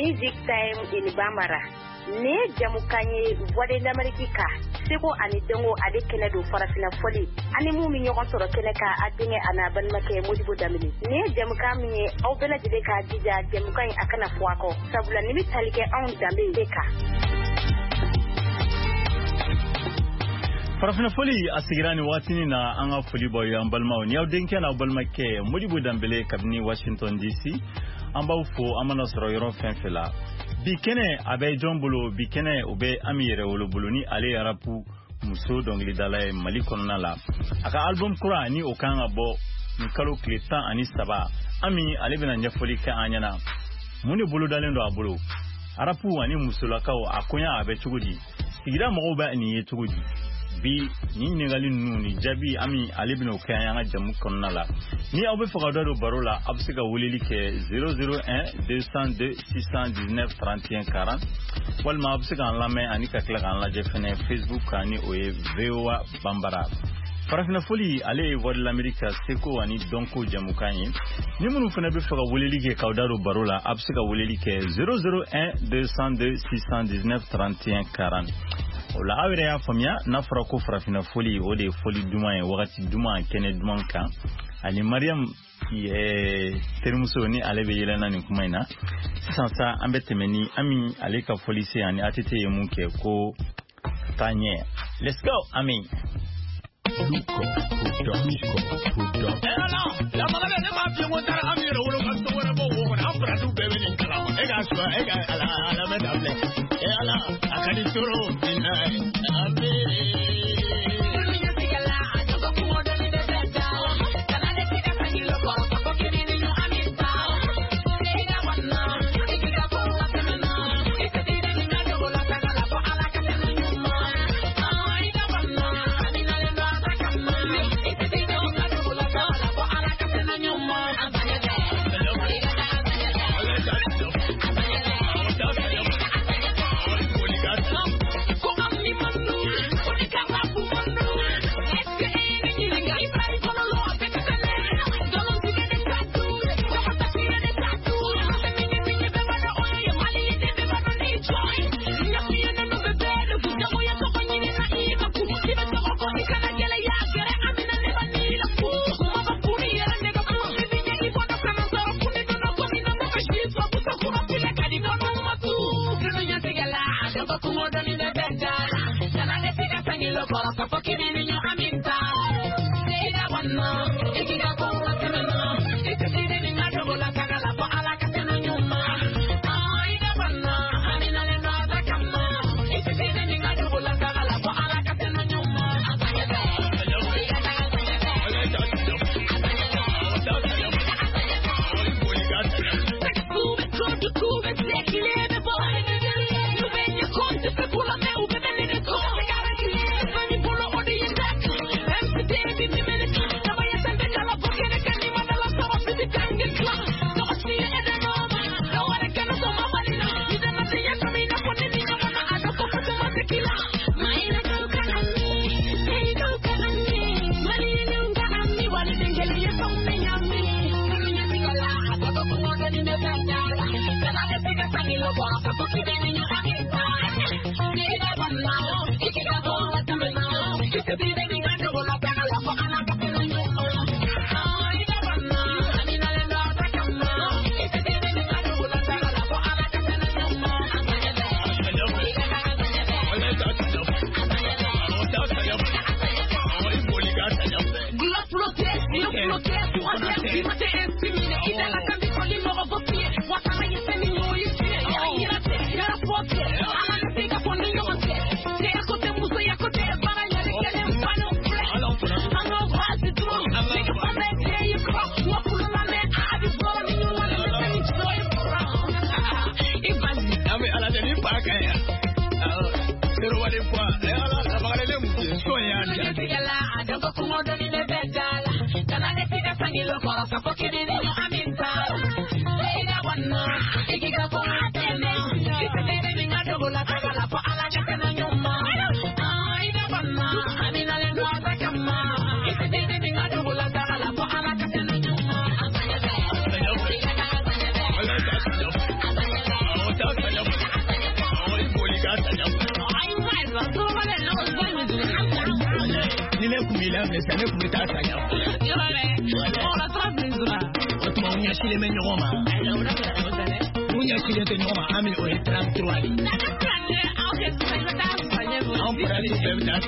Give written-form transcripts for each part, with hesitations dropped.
Music Time in Bamara. Ne jamukanye voix d'Amérique seko ani dongo ade kene do farafina foli ani mu mi nyoko soro kene ka adinge ana ban make modibo damini ne jamuka mi au bela jide ka dija jamuka akana fuako sabula ni talike on dambe deka farafina foli asigirani watini na anga foli boy ambalma ni au denke na balma ke modibo dambele kabni Washington DC amba fo amana soro yoro fenfela bikene abe jombulo bikene ube amire wolo buluni ale yarapu muso dongli dalay mali konna la aka album kura ni okanga bo nkalo kleta ani saba ami ale bena nyafoli ka anyana muni bulu dalendo abulo arapu ani muso la kawo akonya abe chugudi sigira mo ba ni yechugudi bi ni negali nuni jabi ami ale bena okanya jamu konna la ni abe fogado barola absiga wulili ke 001 202 619 31 40 walma absiga anlame ani kakla anla jefene Facebook ani oye VOA Bambara farafina foli ale wad l'America seko ani donko jamukanye ni munu fana be faga wulili ke kawdaro barola absiga wulili ke 001 202 619 31 40 ola awere ya famia na farako farafina foli ode foli duma e wakati duma kene dumanka ani Mariam termuso ni ale be yelana ni kuma ina sansa ambetemeni ami ale ka folisi ani atete yemunke ko tanye. Let's go ami Luko la magana ne ma fi wontar amira wuro kan to wona bo wona afra du be ni kala ega so ega ala me dable ala akadi toro dinai il a mais ça ne pouvait pas ça. On a trop besoin. Autrement, on y a chez les Ménoroma. On y a chez les Ménoroma. Ami, on est 33. On peut aller faire ça.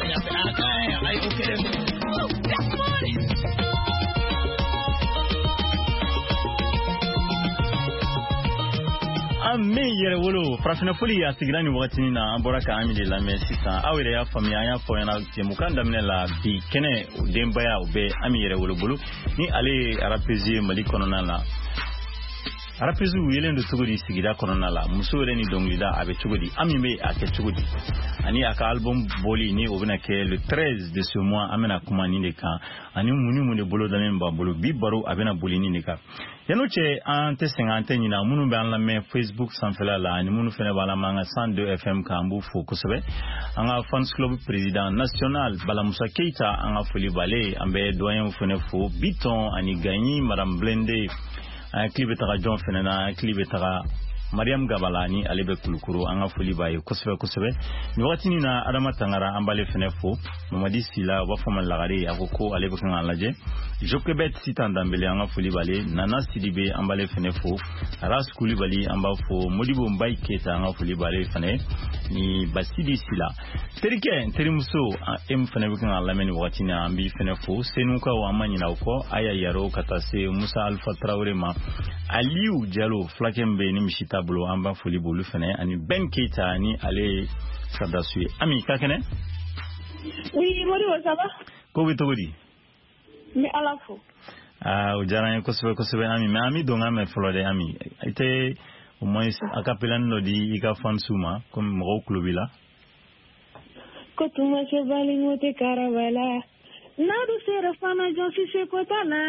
Me yɛrɛ wolo farafina foli a sigira ni wagati na an bɔra ka Ami de lamɛn sisan aw yɛrɛ y'a faamuya an y'a fɔ ɲɛna jɛmukan daminɛ la bi kɛnɛ o denbaya o bɛ Ami yɛrɛ wolo bolo ni ale ye RAPZ Mali kɔnɔna la RAPZ yelen do cogo di sigida kɔnɔna la muso yɛrɛ ni dɔnkilida a bɛ cogo di Ami bɛ a kɛ cogo di ani a ka album boli ni o bɛna kɛ le 13 de ce mois an bɛna kuma nin de kan ani mun de bolo dalen b'a bolo bi baro a bɛna boli nin de kan yano cɛ an tɛ sɛgɛn an tɛ ɲina minnu bɛ an lamɛn Facebook sanfɛla la ani minnu fɛnɛ b'a lamɛn an ka 102 FM kan an b'u fo kosɛbɛ an ka fans club président national Balamusa Keita an ka foli b'ale an bɛ doyen fɛnɛ fo Biton ani Gagny Madame Blende an clip taga John fɛnɛ na an clip taga Mariam Gabala ni ale bɛ kulukuru an ka foli b'a ye kosɛbɛ ni wagati nin na Adama Tangara an b'ale fɛnɛ fo Mamadi Sila u b'a fɔ ma lagare a ko ale bɛ kan ka lajɛ Jokebet Sitan Dambele an ka foli b'ale Nana Sidibe an b'ale fɛnɛ fo Aras Kulibali an b'a fo Modibo Mbaye Keita an ka foli b'ale fɛnɛ ni Basidi Sila terikɛ terimuso em fɛnɛ bɛ kan ka lamɛn ni wagati nin an b'i fɛnɛ fo Senukaw an ma ɲinɛ o kɔ Aya Yaro ka taa se Musa Alpha Traoré ma Aliou Diallo fulakɛ min bɛ ni misi bolo an b'a foli bolu fɛnɛ ani Ben Keita ni ale Sadasu Ami ka kɛnɛ Oui Modibo ça va ko bɛ cogo di mais ala fo o diyara n ye kosɛbɛ Ami mais Ami don ka mɛn fɔlɔ dɛ Ami i tɛ au moins a ka pelani dɔ di i ka fansu ma comme mɔgɔw tulo b'i la ko tuma se balingo te karawala Nadu sera fana josi se kotana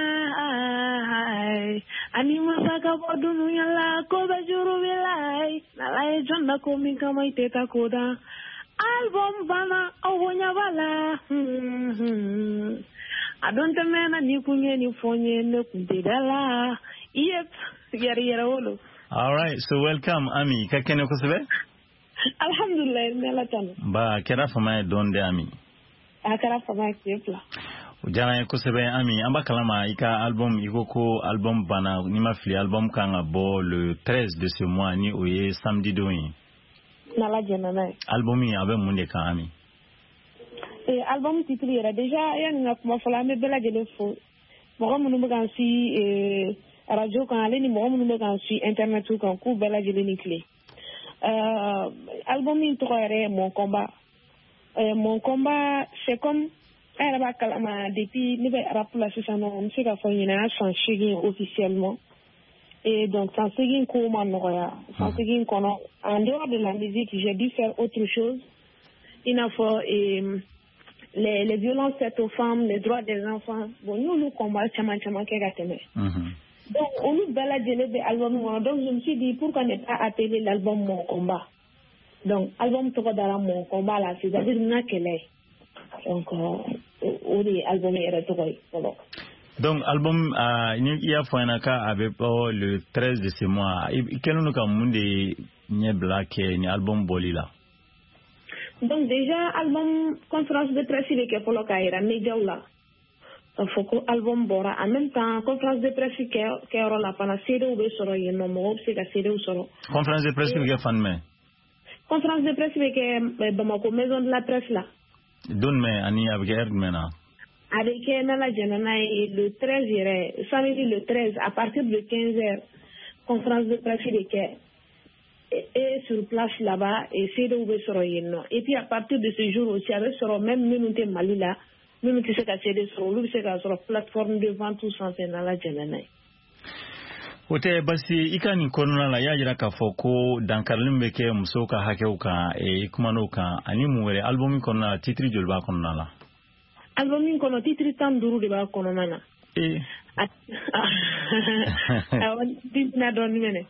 ani masaka bodunu yala ko be juru bilai nala e jonna ko min kama iteta koda album bana awonya bala adonte mena ni kunye ni fonye ne kuntedala yep yara wolo. All right, so welcome Ami ka kene ko sebe Alhamdulillah mela tan ba kera fama don de Ami akara fama kepla Jana kosɛbɛ Ami an b'a kalama i ka album iko ko album bana ni ma fili album kan ka bɔ le 13 de ce mois ni o ye samedi don ye nala jɛna n'a ye album a bɛ mun de kan Ami album titre yɛrɛ déjà yani ka kuma fɔlɔ an bɛ bɛɛ lajɛlen fo mɔgɔ minnu bɛ k'an si radio kan ale ni mɔgɔ minnu bɛ k'an si internet kan k'u bɛɛ lajɛlen ni tile album in tɔgɔ yɛrɛ ye Mon combat c'est comme elle va calmer depuis le rap la sisan on sait qu'à faire une chanson officiellement et donc sans seguir comment sans seguir comment en dehors de la musique j'ai dû faire autre chose il a fait les violences faites aux femmes les droits des enfants bon nous combat chama ke gateme donc on nous balade les albums donc je me suis dit pourquoi ne pas appeler l'album Mon combat donc album to dans Mon combat là c'est-à-dire na kele donc album est retrouvé donc album il y a fois ka avec le 13 de ce mois quel nous ka munde nye black ni album bolila donc déjà album conférence de presse il est pour le caïra média là faut que album bora en même temps conférence de presse que la pana CD ou soro yeno mo c'est que CD ou soro conférence de presse que fan mais conférence de presse que Bamako maison de la presse là donne mais ani avec Erdmena avec Nala Janana le 13 samedi le 13 à partir de 15h conférence de presse et sur place là-bas et c'est où soro yeno et puis à partir de ce jour aussi avec soro même minute Mali là même si c'est qu'à CD sur lui c'est qu'à sur plateforme de vente tout sans Nala Janana Ote basi ikani konuna la ya jira ka fɔ ko dankarlin bɛ kɛ musow ka hakɛw kan kumano kan ani mun wɛrɛ album kɔnɔna la titre joli b'a kɔnɔna la album kɔnɔ titre 15 de b'a kɔnɔna na na dɔɔni mɛnɛ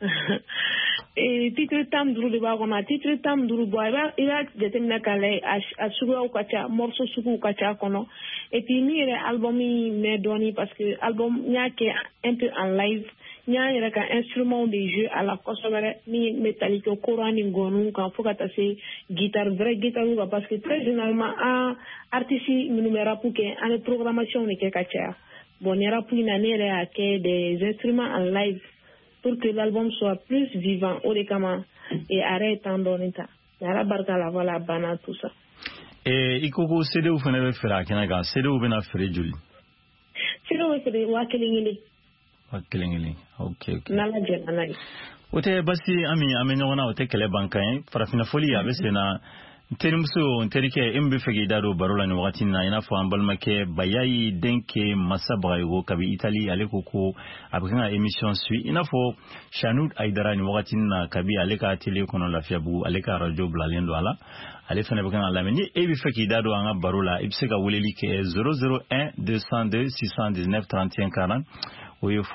titre 15 de b'a kɔnɔ titre 15 bɔ i b'a jateminɛ k'a lajɛ a suguyaw ka ca morceau suguw ka ca kɔnɔ et puis min yɛrɛ album mɛn dɔɔni parce que album n y'a kɛ un peu en live nya yɛrɛ ka instrument de jeu à la kosɛbɛ ni métallique courant ni gonu kan fo ka taa se guitare vrai guitare ka parce que très généralement un artiste minnu bɛ rap kɛ an bɛ programmation de kɛ ka caya bon ni rap na ne yɛrɛ y'a kɛ des instruments en live pour que l'album soit plus vivant o de kama et arrête tant dɔɔni ta ala barika la voilà bana tout ça i ko ko CD fana bɛ feere a kɛnɛ kan CD bɛna feere joli CD bɛ feere 1000 1,000 ok n'ala jɛna n'a ye o tɛ basi ami an bɛ ɲɔgɔn na o tɛ kɛlɛ ban kan ye farafina foli a bɛ sen na n terimuso n terikɛ e min bɛ fɛ k'i da don baro la nin wagati in na i n'a fɔ an balimakɛ Bayayi Denke Masa Bagayogo kabi Italie ale ko a bɛ kan ka émission suit i n'a fɔ Chanud Aidara nin wagati in na kabi ale ka télé kɔnɔ Lafiyabugu ale ka radio bilalen don a la ale fana bɛ kan ka lamɛn ni e bɛ fɛ k'i da don an ka baro la i bɛ se ka weleli kɛ 001 202 619 31 40 o ye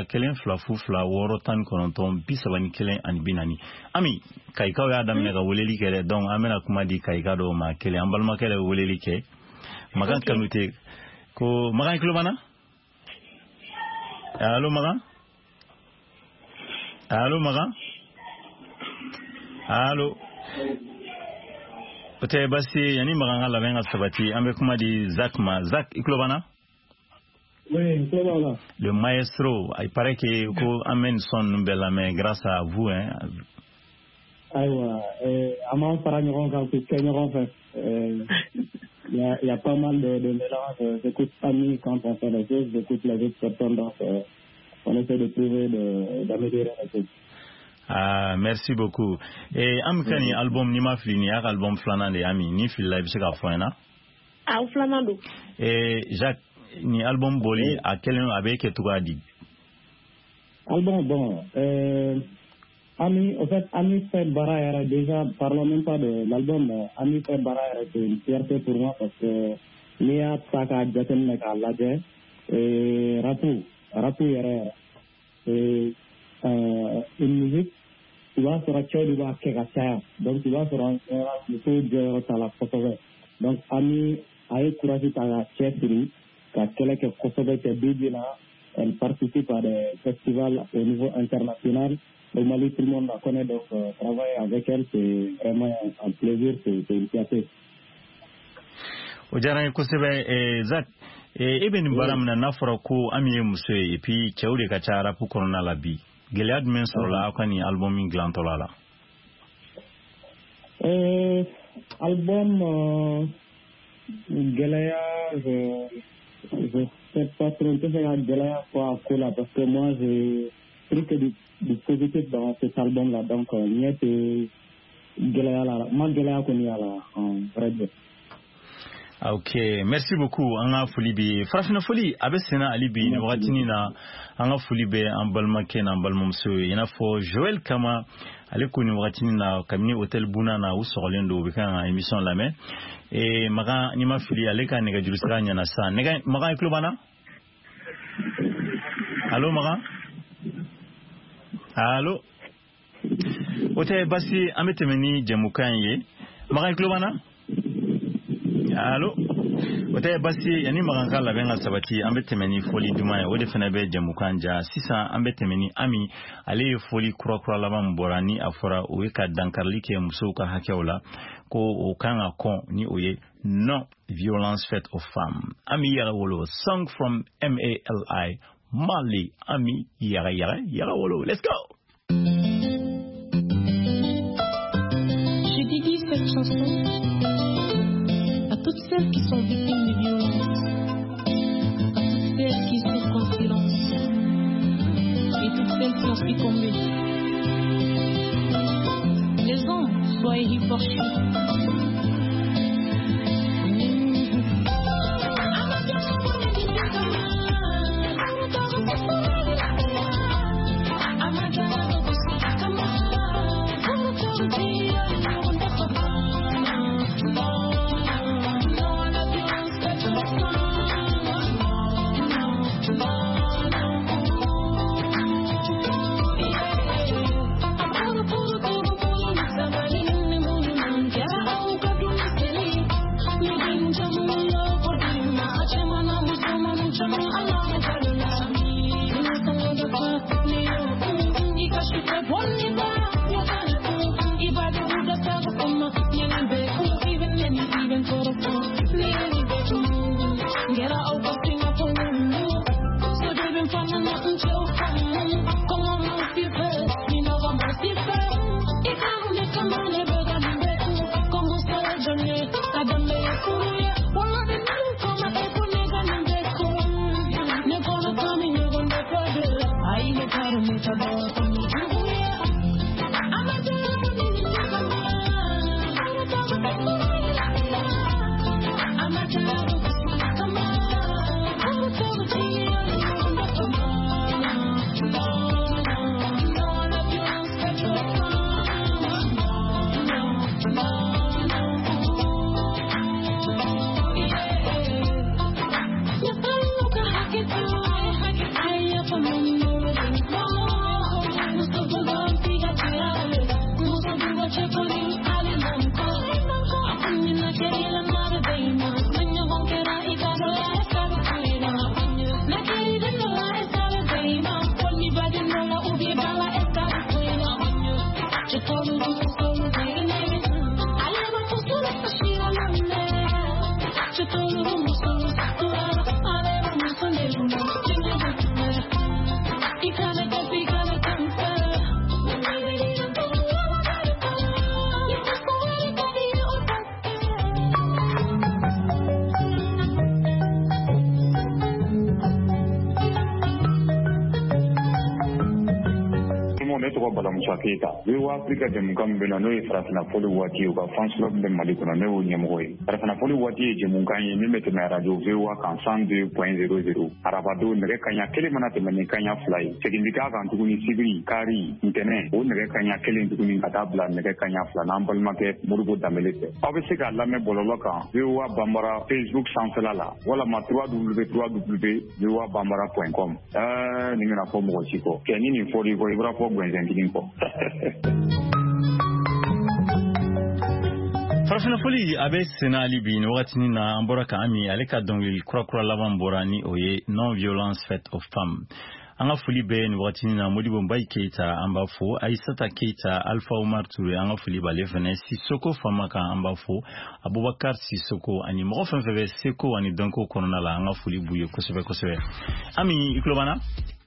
2-2-2-6-19-39 ami kayikaw y'a daminɛ ka weleli kɛ dɛ donc an bɛna kuma di kayika dɔw ma kelen an balimakɛ yɛrɛ weleli kɛ Magan Kanute ko Magan tulo b'an na allo Magan allo o tɛ basi yani Magan ka labɛn ka sabati an bɛ kuma di Zak ma Zak i tulo b'an na Oui, c'est bon. Le maestro, il paraît que amène son bel mais grâce à vous hein. Aïwa, amant paragnon quand tu en fait. Il y a pas mal de mélange. J'écoute amis quand on fait des choses, j'écoute les autres personnes donc on essaie de trouver d'améliorer les choses. Ah, merci beaucoup. Et amkani album ni ma flini album flanan de ami ni fil live se ka foina. Ah, flanando. Et Jacques ni album boli a kelen avec Tougadi. Album bon Ami, en fait, Ami Fed Bara era déjà, parlons même pas de l'album, Ami Fed Bara era une fierté pour moi parce que Nia Taka Jaten Neka Laje et Rapu era une musique, tu vas sur un show, tu vas à donc tu vas sur un show de la photo. Donc Ami a encouragé ta chefferie. Elle participe à des festivals au niveau international. Au Mali, tout le monde la connaît, donc travailler avec elle, c'est vraiment un plaisir, c'est une fierté. Ojara kosebe Zak eben baram na nafara ko amiye muso et puis chawde ka chara pour corona la bi. Geliad men sur la akani album inglantola la. Album Gelaya je sais pas trop que c'est un Gelaya quoi cola parce que moi j'ai pris que du positif dans cet album là donc n'y était Gelaya là moi Gelaya connais là en vrai. Ok, merci beaucoup. Anga Folibi, Frafina Foli, Abesena Alibi, Noratinina, Anga Folibe, Ambalmaken, Ambalmomso, Yenafo, Joël Kama, Aleko Noratinina, Kamini Hotel Bunana, ou Sorlendo, Bekan, émission la main. Et Maga Nima Fili, Aleka Nega Julusra Nyanasa. Nega Maga Klobana? Allô Maga? Allô? Ote Basi, Ametemeni, Jamukanye. Maga Klobana? Allô ote basi yani maganga la benga sabati ambetemeni foli duma o de fena be jamukanja sisa ambetemeni ami ale foli kura la mamborani afora o ka dankarli ke musoka hakewla ko o kanga kon ni oye non violence faite aux femmes ami yara wolo song from MALI Mali ami yara wolo let's go. Je dédie cette chanson toutes celles qui sont victimes de violence, à toutes celles qui souffrent en silence, et toutes celles qui ont succombé. Les hommes, soyez hypocrites. Balamusa Keita. We were Africa Jamukam Benano, Frasana Poli Wati, Fanslo de Malikuna, Yamoy. Frasana Poli Wati, Jamukan, Nimetana Radio, Vewa, Kansan 2.00. Arabado, Nerekanya, Kilimanat, Manikanya Fly, Sekindika, Antuni Sibri, Kari, Internet, Nerekanya, Killing to Katabla, Nerekanya Flanambal Market, Murubu Damelete. Obviously, Lame Bololoka, Vewa Bambara, Facebook Sansalala, Walla Matua Vewa Bambara.com. Ningana Pomo Chico, Kenini for the Voivra Pogwen and Kinko. Farafina foli abe senali bi no watini na amboraka ami aleka dongli kura laban borani oye non violence faite aux femmes. Anga foli be no watini na Modibo Mbaye Keita ambafo Aissata Keita Alpha Omar Touré anga foli ba lefene Sissoko Famaka ambafo Abubakar Sissoko ani mo fenfebe seko ani donko konona la anga foli buye kosebe ami iklobana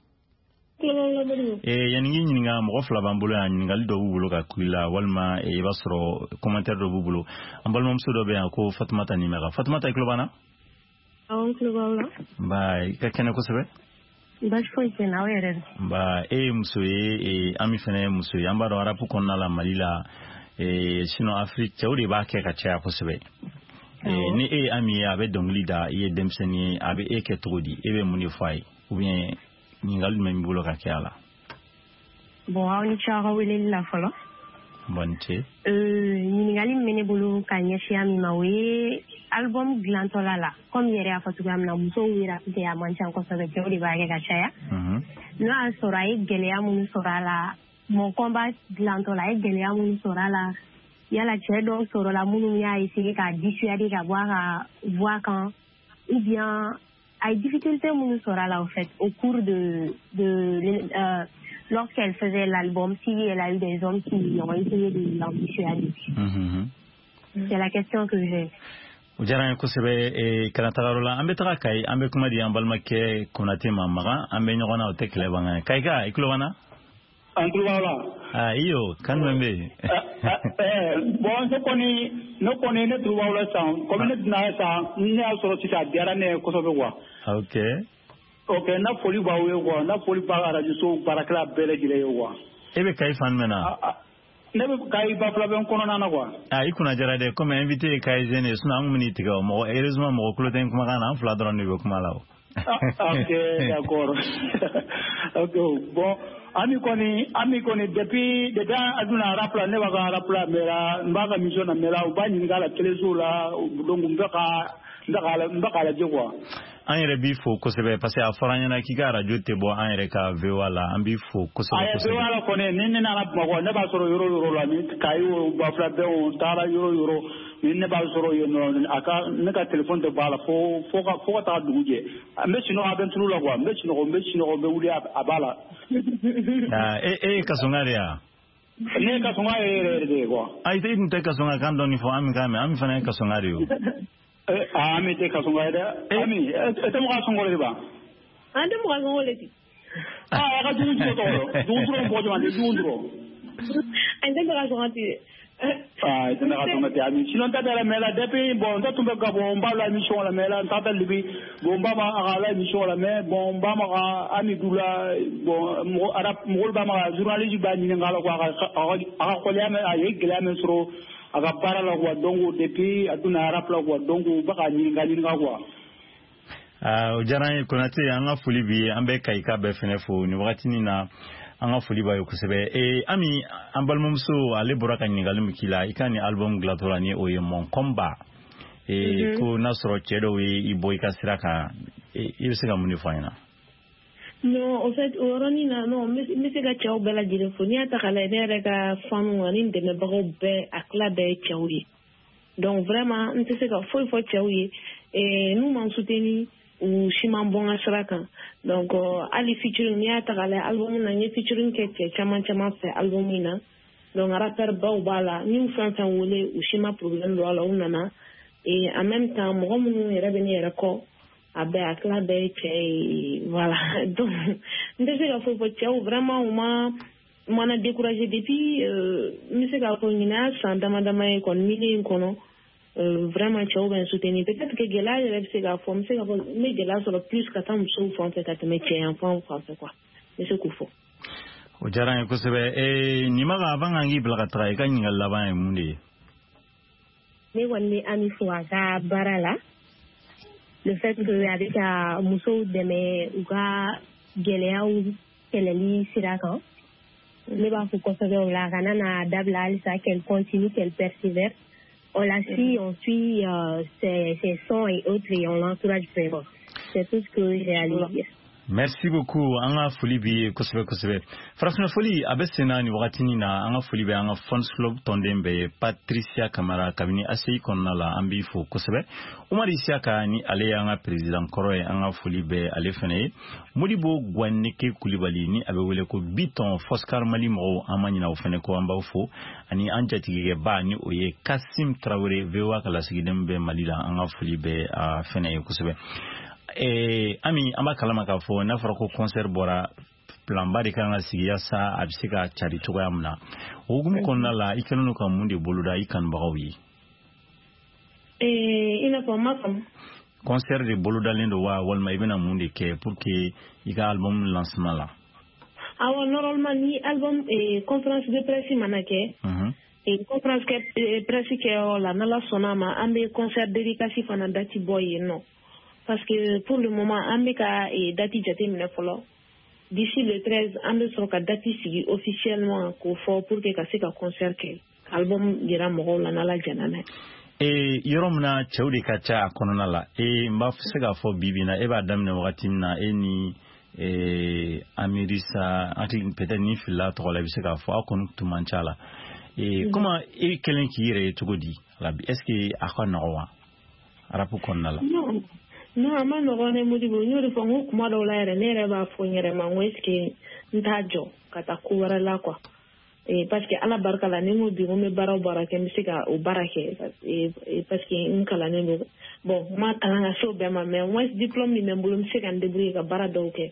yaningi nyinga mo fla bambulo ya nyingal do bubulo ka kuila walma e basro commentaire do bubulo ambal mom so do be ko Fatmata nimera Fatmata iklobana on klobala ba ka kene ko sebe ba shfoite na were ba muso ami fene muso yamba do arapu konna la malila sino Afrique tawri ba ke ka cha ko sebe ni ami abe dongli da demseni abe ke todi ebe muni fai ou bien ningal men bulo ka kiala bon on chara wele la folo bonte ningal men bulo ka nyeshia mi mawe album glantolala comme yere afatuga na muso wira te ya mancha ko sabe ke ori baage ka chaya no asorai gelea mun sorala mon combat glantola gelea mun sorala yala chedo sorola mun ya isi ka dissuader ka voir quand ou bien a difficulté mon sorala en fait au cours de lorsqu'elle faisait l'album, si elle a eu des hommes qui ont essayé de l'ambitioniser. C'est la question que j'ai. Ujara ko sebe kanatarola ambe trakai ambe kuma di ambalma ke konate mamara ambe nyona o tekle banga kaika iklobana iyo kan membe bon no koni ne truwala san comme ne na sa ne asoro ti sa diara ne ko sobe wa okay na foli ba we wa na foli ba radio so barakla bele gile wa ebe kai fan mena ne be kai ba flaben kono na kwa ikuna jara de comme invité kai zene suna ngumni tiga mo heureusement mo clotin kuma kana fla dron ne be kuma lawo okay d'accord okay bon ami koni depuis aduna rapla ne ba rapla mera mbaga mission na mera ubani ngala telezula dongu mbaka la jwa an yɛrɛ bi fo kosɛbɛ parce que a fɔra ɲɛna k'i ka radio tɛ bɔ an yɛrɛ ka VOA la an bi fo kosɛbɛ VOA la kɔni ni ne nana Bamakɔ ne b'a sɔrɔ yɔrɔ la ni kayi bafula bɛn taara yɔrɔ ni ne b'a sɔrɔ yen nɔ ne ka téléphone tɛ bɔ a la fo ka taa dugu jɛ n bɛ sunɔgɔ a bɛ tulu la quoi n bɛ sunɔgɔ n bɛ wuli a b'a la e kasɔnga de ya ne ye kasɔnga yɛrɛ de ye quoi i tun tɛ kasɔnga kan dɔɔni fɔ Ami kan mɛn Ami fana ye kasɔnga de ye Ami te kasonga ida Ami ete mo kasonga le ba ande mo kasonga le ti ka dundro bojo ande dundro ande mo kasonga ti ete na kasonga ti Ami sino ta dela mela depuis bon ta tumbe ka bon ba la mission la mela ta ta libi bon ba ma la mission la mais bon ba ma Ami dula bon mo arab mo ba ma journaliste ba ni ngala ko aka ko le ama ay glame soro aga para la kwa dongo depuis aduna rap la kwa dongo baka nyinga kwa jaran konate anga fuli bi ambe kaika be fene fo ni wakati ni na anga fuli ba yokusebe Ami ambalmumso ale boraka nyinga lumikila ikani album glatorani oye mon combat ko nasro chedo we iboy kasiraka ibisega muni faina. Non, en fait, non, mais c'est que tu as bela téléphone, tu as la idée que femme ou un de mes barreaux à claver tchaoui. Donc vraiment, on sait que faut tchaoui et nous m'en soutenir ou chimam bon à Sraka. Donc ali featuring ni ata la album na ni featuring que chaman fait album ina. donc rappeur baw bala ñu fan wole u shima problème lo ala unana et en même temps mo mu yere be ni yere ko abe akla be che voilà donc ndese ga fo che vraiment on a découragé depuis monsieur ga ko ñina sans dama kon mili kono vraiment che ben soutenir peut-être que gela je vais ga fo monsieur ga ko mais gela sur plus que tant so fo peut-être mais che en français quoi monsieur Koufo o jarang ko sebe ni maga banga ngi blaga trai kan ngal laban mundi mais wonni ami fuaga barala le fait que avec muso deme uga gelea ou keleli sirakan ne ba fu ko sebe la kana na dabla alisa qu'elle continue qu'elle persévère on la suit on suit ses sons et autres et on l'entourage vraiment c'est tout ce que j'ai à lui dire. Merci beaucoup anga foli bi kosebe frasna foli abesena ni wakatini na anga foli be anga fans club tondembe Patricia Kamara kabini asei konnala ambi fo kosebe Umar Isiaka ni ale anga president koroye anga foli be ale fene Modibo Gwaneke Kulibali ni abewele ko biton Foskar Mali mo amani na ofene ko amba fo ani anjatige ba ni oye Kasim Traoré vewa kala sigidembe Malila anga foli be fene kosebe ami amba kalama ka fo na farako concert bora plan bari kan sigiya sa abisika chari to yamna ogum konna la ikanu ka mundi boluda ikan bagawi ina ko makam concert de boluda lendo wa walma ibena mundi ke pour que iga album lancement la awa normalement ni album conférence de presse manake et conférence de presse ke la nala sonama ambe concert dédicace fana dati boy non. Parce que pour le moment, Ambeka et Dati Jatemine Folo, d'ici le 13, Ambeka Dati Sigi officiellement pour que Kaseka concert album dira moro la nala janane. Yoromna Chaudi Kacha Kononala, Mbafsega for Bibina, Eva Damne Watimna, Eni Amirisa, Atin Petani Fila, Trolaviseka for Akon to Manchala. Comment Kelen Kire to Godi, est-ce que Akonawa Arapu Konala? Non, ama nogone Modibo nyori fo ngukuma do la ere nere ba fo nyere ma weski ntajo kata kuwara la kwa parce que ala barka la nemo bi ngome bara ke misika o barake parce que nkala nemo bon ma kala nga so be ma mais wes diplôme ni membulum misika ndebri ka bara do ke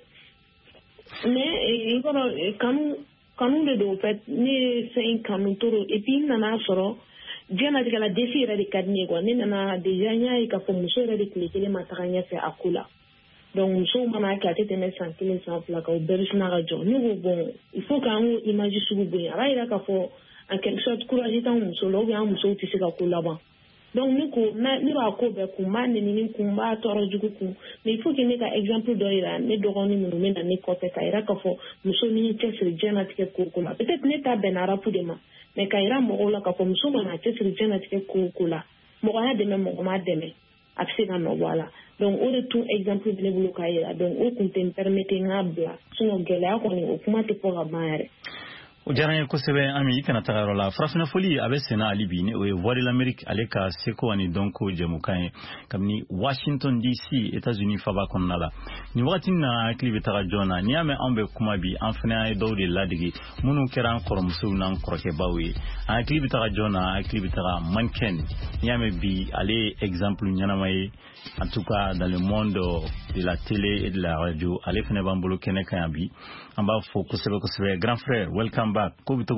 mais ikono kanu de do fait ni c'est kanu toro et puis nana soro Diana de la défi radicadni quoi nena déjà nya ka fo muso radicale mataganya fe akula donc muso mana ka tete me santé sans plaque au berishna radio ni bon il faut qu'on imagine subu bien ara ira ka fo en quelque sorte courage tant muso lo bien muso tisi ka kula ba donc ni ko na ni ba ko be ku man ni ku ba toro jugu ku mais il faut que ni ka exemple do ira ne do goni mu me na ni ko te ka ira ka fo muso ni tese Diana tike ko kula peut-être ne ta benara pour demain mais kaira mogola ka fo muso mana tese Diana tike ko kula mogoya de me mogoma de me absega no wala donc au retour exemple de bulu kaira donc au kunte permettre ngabla suno gela ko ni okuma te pour abare o jaranye ko sebe ami kana tagaro la frafina foli abesena alibini o voix de l'Amérique aleka seko ani donko jemukan kamni Washington DC États-Unis faba konnala ni wakati na klibi taga jona ni ame ambe kuma bi anfana dawde ladigi munu keran koromsu nan kroke bawi a klibi taga jona a klibi taga manken ni ame bi ale exemple nyanamay en tout cas dans le monde de la télé et de la radio ale fene bambolo keneka bi amba fo ko sebe grand frère welcome back.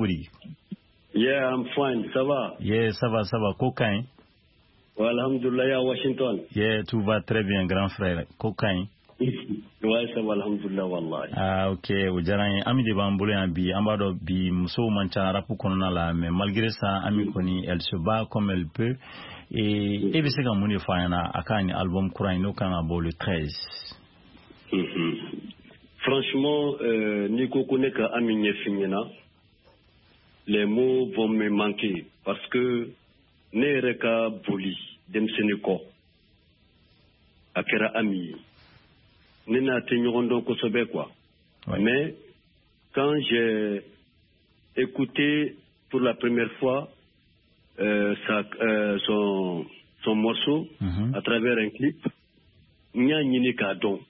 Yeah, I'm fine. Ça va? Yeah, ça va. Cocaïne. Ouais, alhamdoulilah, à Washington. Yeah, tout va très bien, grand frère. Cocaïne. Ouais, ça va, alhamdoulilah, wallahi. Ah, ok. Ojaran, ami de bambole en bi, ambado bi, muso mancha rapu konona la, mais malgré ça, ami koni, elle se bat comme elle peut. Et c'est comme on est fayana, akani album Kouraï, no kan abo le 13. Franchement, Nico connaît qu'ami Nyefinyena. Les mots vont me manquer parce que Nereka Boli, Demseneko, Akera Ami, Nena Tenyorondo Kosobe quoi. Mais quand j'ai écouté pour la première fois son morceau à travers un clip, Nya Nyini Kadon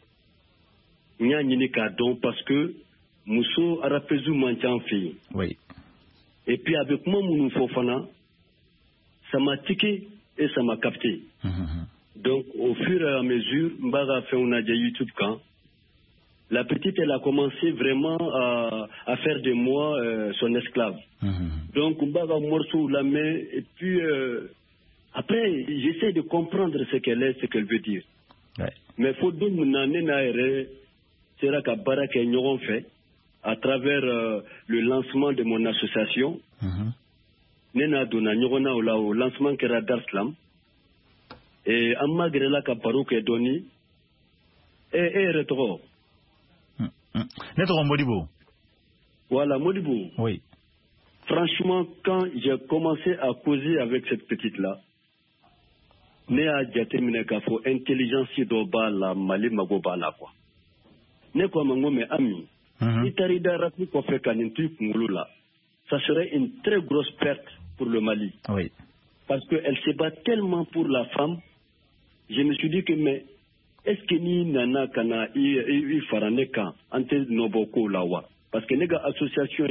parce que Mousso Arapezu Manchanfi. Oui. Et puis avec moi, Mounou Fofana, ça m'a tiqué et ça m'a capté. Donc, au fur et à mesure, Mbaga fait un YouTube quand la petite, elle a commencé vraiment à faire de moi son esclave. Donc, Mbaga morceau la main, et puis après, j'essaie de comprendre ce qu'elle est, ce qu'elle veut dire. Ouais. Mais il faut donc c'est là qu'Ignoron fait à travers le lancement de mon association. Nena dona Nyorona au lancement qui est d'Arslam. Et malgré la caparo qui est donné, et rétro. Netro Modibo. Voilà, Modibo. Oui. Franchement, quand j'ai commencé à causer avec cette petite-là, Néa Diatemine Kafo, intelligence d'Oba la Mali Magoba la quoi. Ne quoi me ami. Itarida Rapi Kofe Kanintu Mouloula. Ça serait une très grosse perte pour le Mali. Oui. Parce qu'elle se bat tellement pour la femme. Je me suis dit que, mais, est-ce que ni nana kana i faraneka ante noboko lawa? Parce que nega association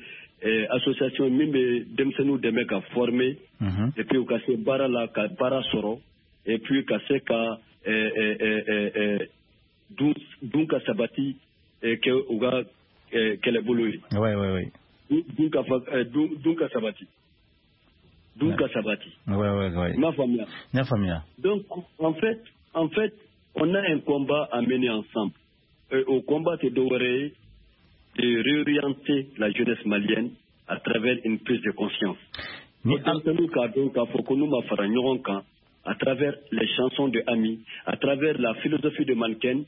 mime demsenu de meka formé, et puis au kase bara la ka bara soro, et puis kase ka dunka sabati ke uga kele boloi. Oui. Dunka sabati. Dunka sabati. Oui. Ma famille. Donc, en fait, on a un combat à mener ensemble. Au combat, c'est de réorienter la jeunesse malienne à travers une prise de conscience. À travers les chansons de Ami, à travers la philosophie de Manken,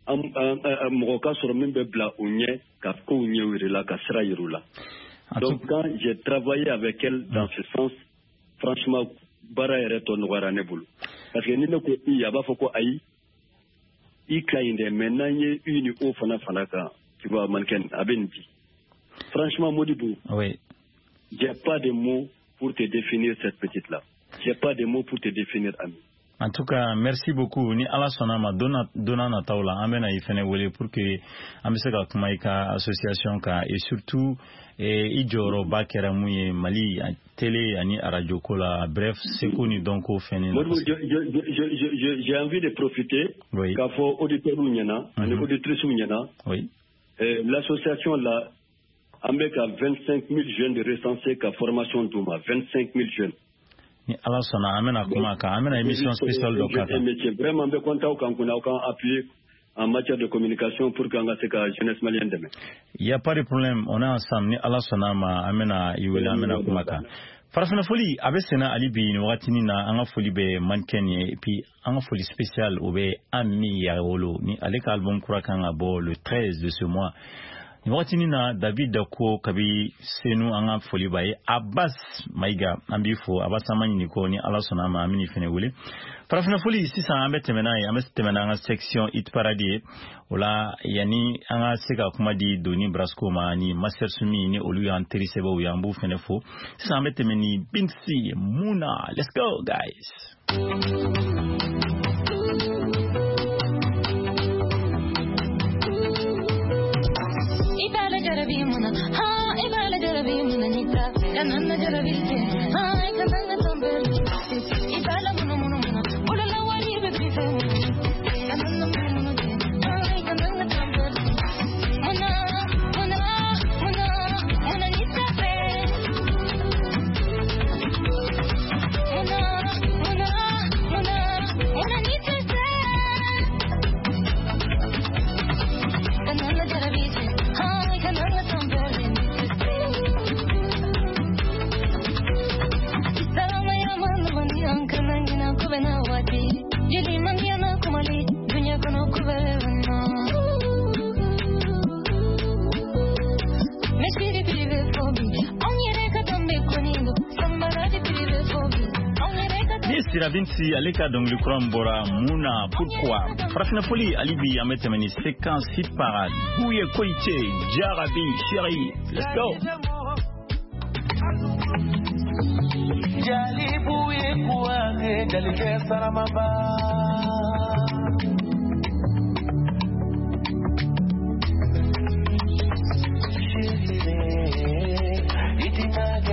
donc, quand j'ai travaillé avec elle dans ce sens, franchement, bara ereton warane bulu. Parce que nino ko yaba foko ayi, ikainde menanye une o fana fanaka, tu vois Manken abenji. Franchement, Modibo. Oui. J'ai pas de mots pour te définir cette petite là. J'ai pas de mots pour te définir Ami. En tout cas, merci beaucoup. Ni ala sonama dona na taula amena ifene wole pour que ameseka kumaika association ka et surtout ijoro bakera muye Mali télé ani radio kola bref c'est connu donc au fini. J'ai envie de profiter qu'a fait auditeur Ounyana, auditrice Ounyana. Oui. L'association là avec 25 000 jeunes de recensés qu'a formation Douma, 25 000 jeunes. Alors, ça n'a amène à émission spéciale de Kata. Vraiment, je suis content qu'on appuie en matière de communication pour qu'on ait la jeunesse malienne demain. Il n'y a pas de problème. On est ensemble. Allah Sonama amena iwela amena kumaka. Farafina foli abesena alibi ni wakati na anga foli be mankenye puis anga foli spécial obe ami ya wolo ni aleka album kurakanga bo le 13 de ce mois. Ni na David Dako kabi senu anga foli baye Abbas Maiga ambifo Abbas amani niko ni ala sonama amini fene wule farafina foli sisa ambe temena anga section it paradis ola yani anga seka kuma di doni brasko ma ni master sumi ni olu ya nterise ba uyambu fene fo sisa ambe temeni Binsi Muna. Let's go guys. Binsi aleka donc le Krambora Muna pourquoi Farafina Foli alibi ametemeni séquence hit parade Bouye Koïté Jarabi Chéri. Let's go. Jali Bouye Kouane Jali Kesaramaba Chéri Itina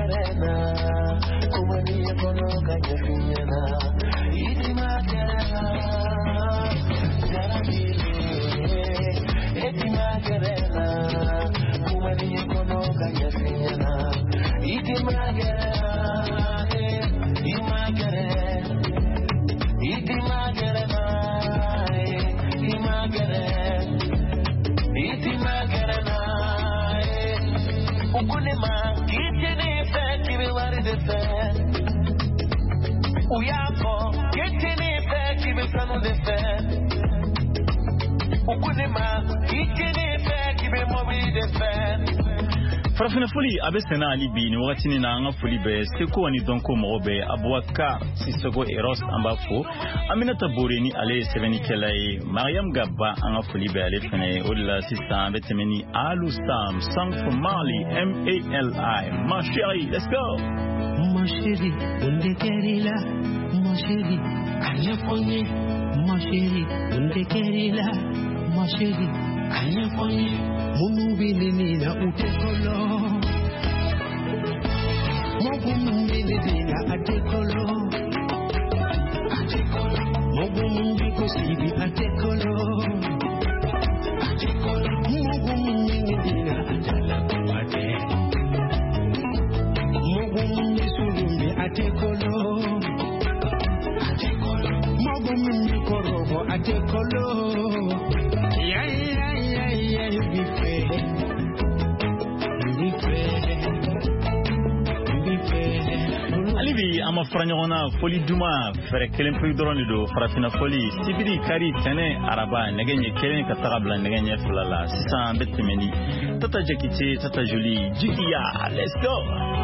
Farafina foli abe sena ali bi ni wakati ni na anga foli be seko ni donko mo be Abouaka Sissoko Eros ambafo Aminata Boureni ale seveni kelai Mariam Gabba anga foli be ale fene odla sista betemeni Alu Sam sang from Mali MALI ma chérie let's go ma chérie donde querila ma chérie kanya fonye ma chérie donde querila ma chérie kanya fonye munu binini na utekolo mogu binini na atekolo mogu mbiko sibi atekolo mogu binini na atala kuate mogu mbisulumbi atekolo mogu mbiko robo atekolo Alibi ama franyona foli duma fere kelen pe drone do farafina foli sibiri kari tane araba negenye kelen katarabla negenye fulala sisa betemeni tata jakiti tata joli jikia let's go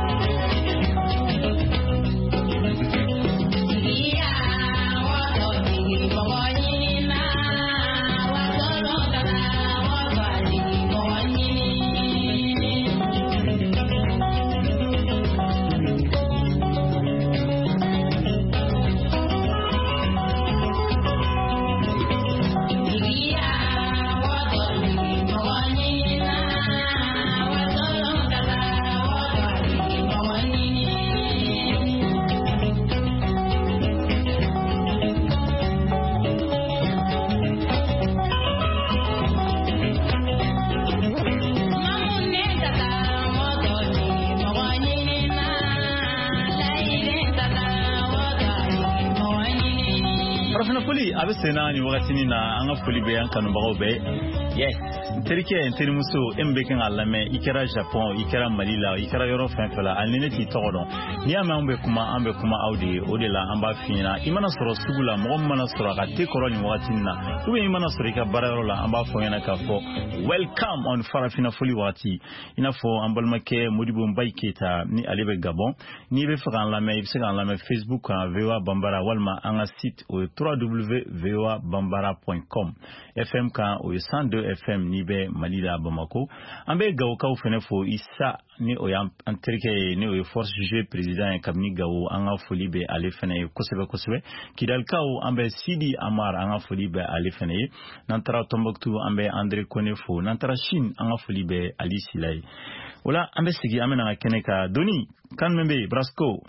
abe sena ni wakati ni na anga foli be an kanu bago be yes terike terimuso embe kan alame ikera Japon ikera Malila ikera Euro fenfela alnene ti togodon ni ama ambe kuma audi odela amba fina imana soro sugula mo mana soro ka te koroni wakati na ube imana soro ka bararo la amba fo yana ka fo welcome on farafina foli wakati ina fo ambal make modibo mbaiketa ni alebe Gabon ni be fakan lame ibse kan lame Facebook VOA Bambara walma anga site au www.voabambara.com FM kan o 102 FM nibe Malila Bamako ambe gawo ka fenefo isa ni o yam antrike ni o force juge président kabni gawo anga folibe ale fene kosebe kidal kawo ambe Sidi Amar anga folibe ale fene nantara Tombouctou ambe André Konefo nantara Chine anga folibe Ali Silay wala ambe sigi amena keneka Doni kan membe Brasco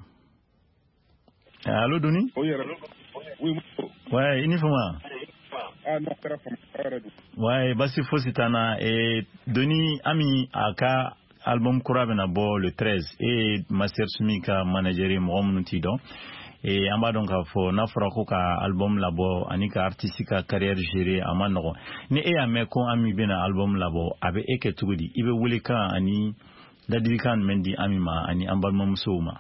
allo Doni oui ouais inifoma non ouais basi fositana et Doni ami aka album Kurabena bo le 13 et Master Sumika manageri Mohamed Tidon et amba donc fo na frako ka album labo anika artistika carrière gérée amano ni e ameko ami bena album labo abe eke tugudi ibe wulika ani dadikan mendi amima ani ambal mamsuma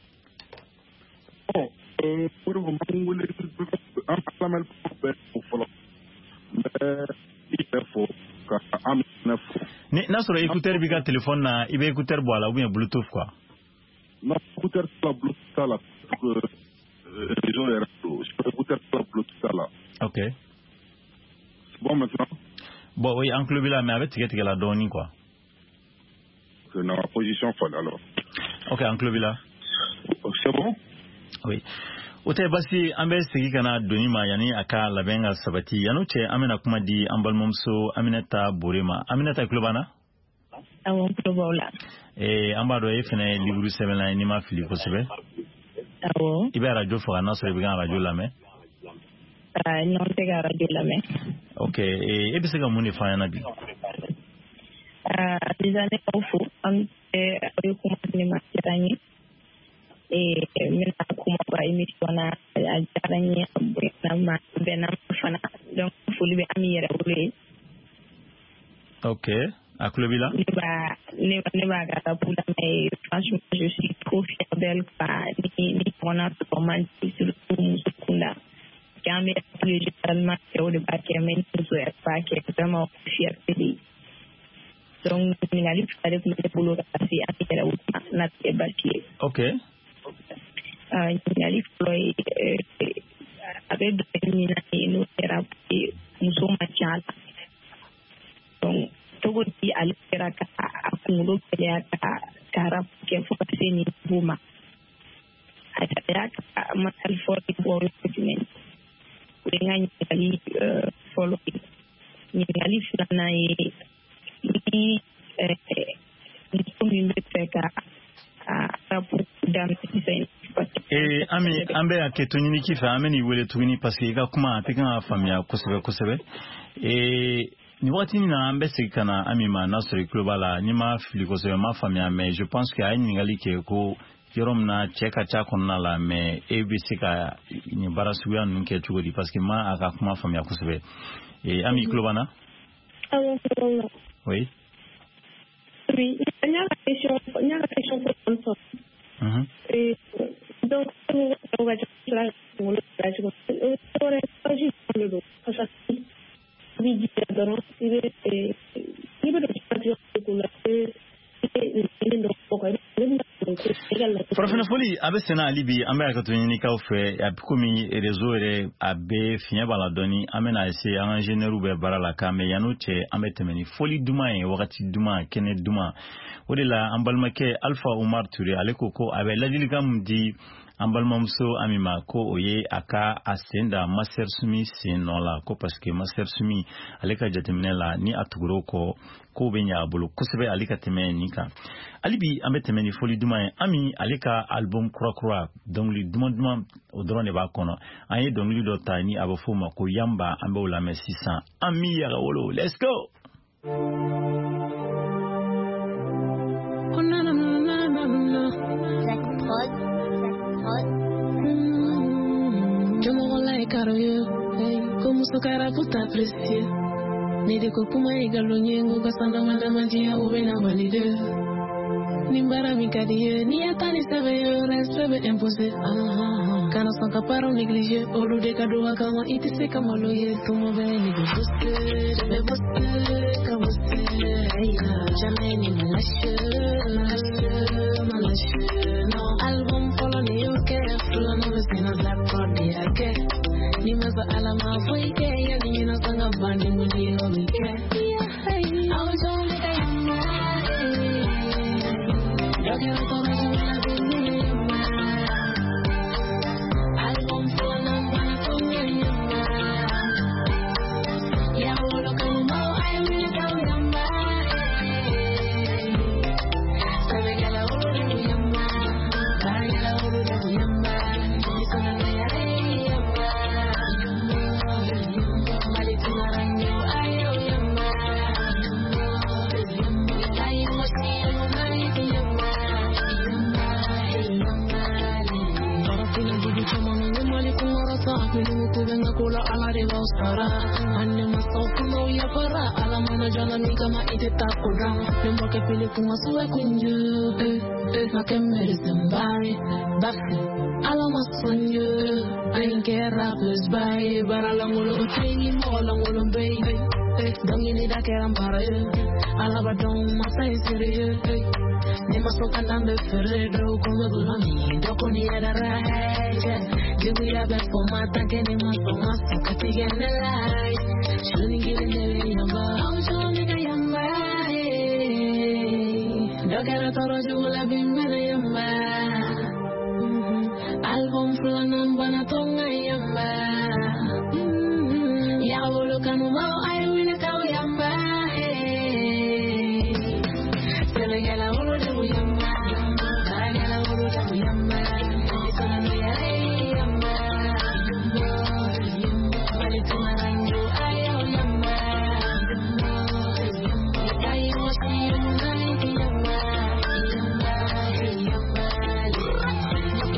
pour vous mangouler un parlement pour follow mais il faut que amina faut ni nasoro écouteur bi ka téléphone na ibe écouteur boala ou bien bluetooth quoi non écouteur la bluetooth là les gens les écouteur la bluetooth là OK bon maintenant bon oui en club là mais avec ticket la doni quoi que dans la position folle alors OK en club là c'est bon oui Ote basi ambe sigi kana Doni ma yani aka labenga sabati yanuche amena kuma di ambal momso Aminata Bourema Aminata klubana awon probola ambado efene libru 7 la ni ma fili ko sebe awo ibe radio fo na so bigan radio lame non te ga radio lame OK e bise ga muni fa yana bi des années au fou am e kuma ni ma tirani mina kuma ba émission na jaranya na benam fana donc fuli be ami yere wule. OK, à Clobila. Ne va gata pour mais franchement je suis trop fière d'elle pas ni on a romantique sur Mukunda. Jamais plus généralement c'est au débat qui amène tout ça pas qui est vraiment fière de donc il a lu avec le boulot passé à la route na bâti. OK. Il a lu avec de féminin nous thérapie nous sommes à donc tout dit à l'era à kumuro pelea cara que faut ni buma ada matal forti pour document dengan kali follow ni kali sana ni ni beteka pour dam design ambe aketuni kifa ameni wele tuni parce que ga kuma ateka famia kusebe ni wati ni na ambe sikana amima nasri globala ni ma filiko se ma famia mais je pense que ay ni ngali ke ko yorom na cheka cha konna la mais ABC ka ni barasuya nunke tugodi parce que ma aka kuma famia kusebe ami globana oui oui il y a la question pour ça et donc on va dire là pour le ça Professeur Foli abe sena alibi ambe ka tuni ka ofe abikomi réseau re abe finya bala doni amena ese en général be barala ka me yanoche ambe temeni Foli duma e wakati duma kene duma odela ambalmake Alpha Omar Touré aleko ko abe ladilgam di ambalmamso amima ko oye aka asenda master sumi sinola ko parce que master sumi aleka jatemenela ni atuguro ko benya bulu kusebe alika temeni ka alibi ambetemeni Foli duma ami alika album kura donc li duma o drone ba kono aye donc li do tani abofuma ko yamba ambe wala me 600 ami ya wolo let's go Yo me voy a caro yo, como su cara puta precia. Ni de kokuma y galonyengo kasanda magia ubena valide. Ni mbara mi kadie, ni atani sebe yo respect imposé. Kana sanka paro négligé, olu de kadoa kama iti se kama loye tumo bene ni de boste kamoste. Jamais ni malashe. No album follow ni yoke, flow no mesina black body ake. Ni masa alama fuike, ya ni no sanga bandi mudi no wike. I was only a young man. Yo quiero todo eso en la vida. Album follow no para comer yama. Ya lo como mau, I really don't yama. Sabe que la oro de mi yama. Ay la oro de mi yama. Eso no me haré yama. Malitina ranyo ayo yama. Ay mo si mo mali yama. Arafina bibi chama no mali kumara sa akili kubenga kula alare bausara. Anne masofulo ya para ala mana jana mi kama ite takoda. Nemba ke pele kuma suwe kunju. Na kemere zambari bafi ala masunju. Ain't get rappers by but ala ngolo utengi mola ngolo baby. Dongi ni da keram para ala badong masai siri. Nema soka nambe ferredo como bulami doko ni era raja. Jibu ya be for mata kene maso maso katigene lai. Shuni gile nele yamba. Shuni ga yamba. Dokera toro jula bimbele yamba. Album fulanan bana tonga yamba. Ya wolo kanu mau ayo wina kau yamba. Selegala wolo de yamba. Selegala wolo de yamba. Ikona no ya yamba. Malitina ranyo ayo yamba. Ikai mosi yamba yamba.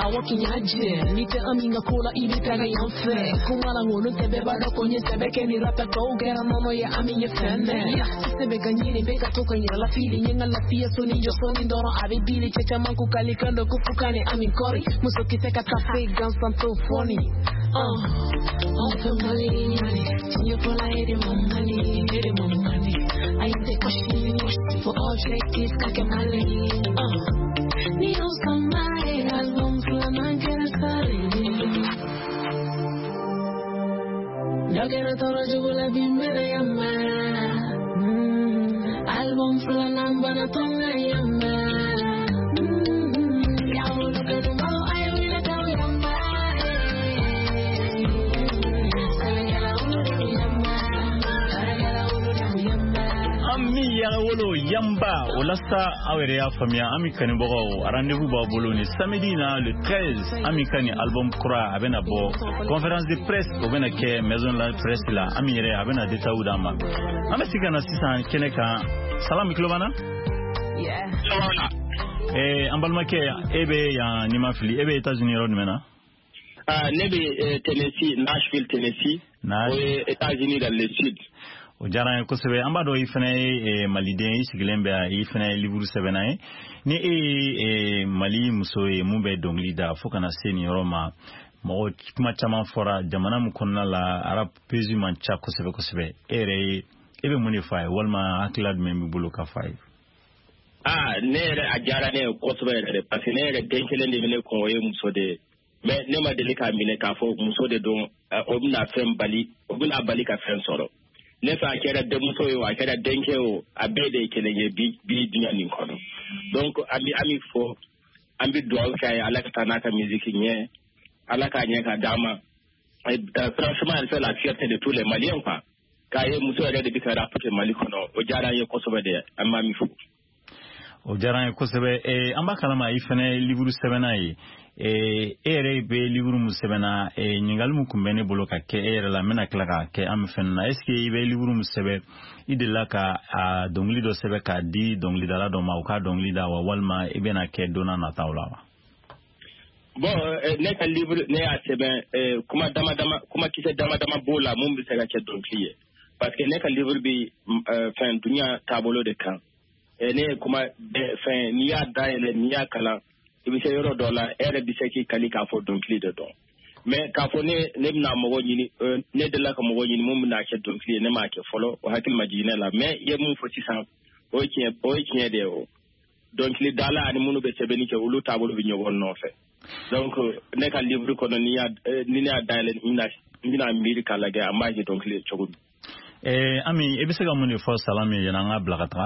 awoki nyaje nite aminga kola ili taga yanfe kumala ngono tebe bado konye sebe keni rapa ko gera mono ya aminye fene sebe ganyini beka toka nyira la fili nyenga la fia soni yo soni ndoro abibili checha manku kalikando kufukane amikori muso kiteka tafe gansanto foni on fait money you for like money I take a shit for all shake is kake mali ni on somebody album flaman que sale yo quiero todo yo la bimbere yama album flaman bana tonga yama ya lo que no I will tell you Ami Yawolo Yamba, Olasta Awerea Famia, Amikani Boro, rendez-vous Baboloni, samedi le 13, Amikani album Kura, Abenabo, conférence de presse, Obenake, maison la presse là, Amire, Abena de Taoudama. Amesikana Sisan, Keneka, Salam Klobana? Ambalmake, Ebe, Nimafili, Ebe, États-Unis, Rodmena? Nebe, Tennessee, Nashville, Tennessee, aux États-Unis dans le sud. Ojara ko sebe ambado ifene maliden isigilembe ifene liburu sebenai ni mali muso mumbe donglida fokana seni roma mo kuma chama fora jamana mu konna la arab pezi man cha ko sebe ere ebe munifai walma aklad membi buluka fai nere ajara ne ko sebe parce que nere denkele ne mene ko muso de mais ne ma delika mine ka fo muso de don obuna fem bali obuna bali ka fem soro ne fa kera de muso yo akera denke o abede kelenge bi dunya ni kono donc ami fo ambi do kay alaka naka musique nye alaka nye ka dama franchement c'est la fierté de tous les Maliens quoi kay muso ya de bi ka rapporter Mali kono o jara ye ko sobede amami fo o jara ye ko sebe amba kalama ifene livre sebenai ere be livre mu sebena nyingal mu kumbene boloka ke ere la mena klaka ke am fenna est ce que be livre mu sebe idela ka dongli do sebe ka di dongli dala do ma ka dongli da wa walma ibena ke dona na tawla bon ne ka livre ne a sebe kuma kuma kise dama bola mum bi sega ke dongli parce que ne ka livre bi fin dunya tabolo de kan ne kuma fin niya daile niya kala ibise yoro dola ere biseki kali ka fo donkli de don mais ka fo ne na mo woni ne de la ko mo woni mum na ke donkli ne ma ke folo o hakil majina la mais ye mum fo 600 o kien de o donkli dala ani munu be sebeni ke ulu tabolo bi nyogon no fe donc ne ka livre ko ni ya daile ina mbiri kala ga amaji donkli chogu ami ibise ga muni fo salami yana nga blakatra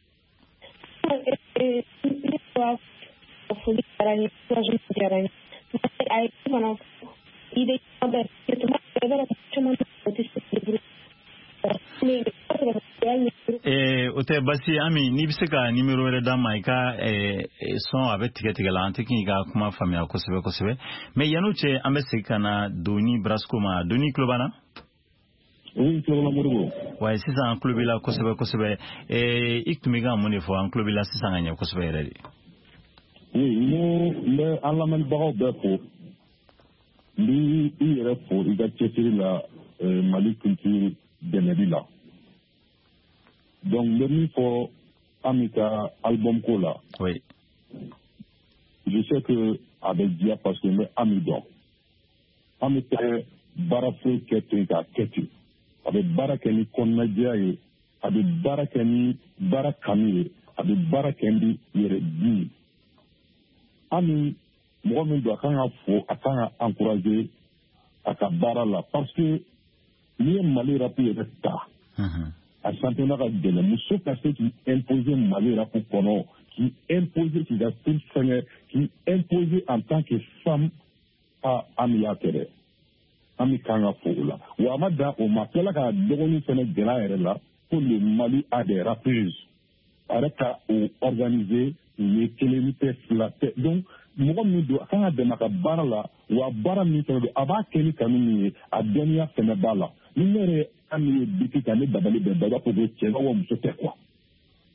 ote basi ami ni biseka numero re da maika son avec ticket la antiki ga kuma famia ko sebe mais yanuche ambeseka na Doni Brasco ma Doni Klobana oui Klobana Morgo ouais c'est ça en club là ko sebe iktumiga moni fo en club là c'est ça nganya ko sebe re oui le alaman bago befo li ire fo iga chetiri la Mali culture Benedila donc le mi fo amika album kola oui je sais que avec dia parce que le amidon amika barafo ketinga keti avec barakeni konnadia e avec barakeni barakami avec barakeni yere di ami mo min do kan fo akanga encourager aka barala parce que ni Mali rapi resta a championnat de la muso ka se qui imposer Mali rapi kono qui imposer qui da tout faire qui imposer en tant que femme à amiatere ami kanga fo la wa mada o makela ka dogoni fene gela ere la pour le Mali a des rappeuses arrêta ou organiser les kilomètres flatte donc mo mi do kanga de maka barala wa bara mi to aba keni kanu a denia fene bala ni mere ami biti kane babali be baba ko be chega wa muso te quoi